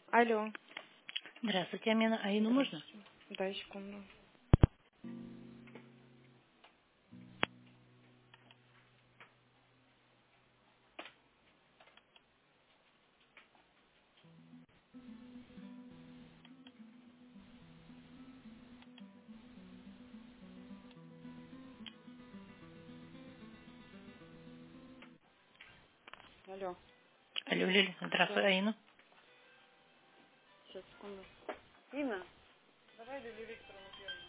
Алло. Здравствуйте, Амина. Аину можно? Здравствуйте. Дай секунду. Алло. Алло, Лиля. Здравствуй, Да. Аину. Сейчас, секунду. Инна, давай Лилию Викторовну первую.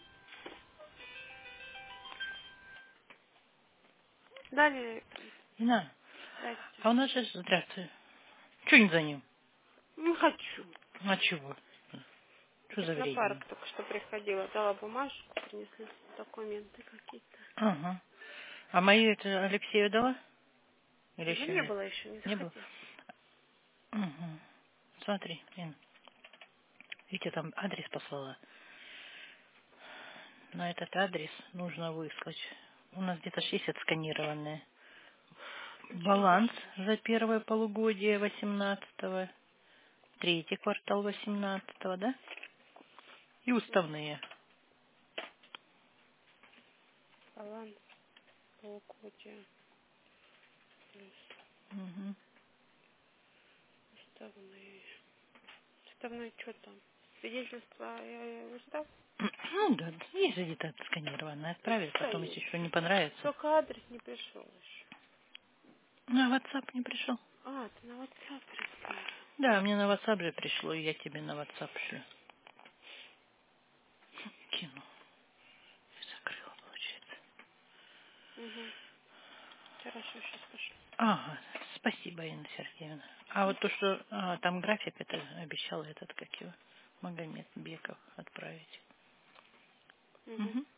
Да, Лилия Викторовна. Ина, Здрасте. а у нас сейчас... Здравствуй. Чего не за ним? Не хочу. А чего? Что за Технопарк вредина? только что приходила, дала бумажку, принесли документы какие-то. Ага. А мою это Алексею дала? Или Ее еще не нет? было еще, не Не было? заходи. Угу. Смотри, Ин. Видите, там адрес послала. На этот адрес нужно выслать. У нас где-то ж есть отсканированные. Что Баланс вышло? за первое полугодие 18-го, третий квартал 18-го, да? И уставные. Баланс, полугодие, плюс Угу. уставные. Уставной что там? Свидетельство устав? Ну да, есть где-то отсканированное. Отправить, Да, потом, если есть. что не понравится. Только адрес не пришел еще. На WhatsApp не пришел? А, ты на WhatsApp прислал. Да, мне на WhatsApp же пришло, и я тебе на WhatsApp шлю. Кину. Закрыла, получается. Угу. Хорошо, сейчас пошлю. Ага, спасибо, Инна Сергеевна. А вот то, что там график, это обещал этот, как его, Магомед Беков отправить. Угу. Угу.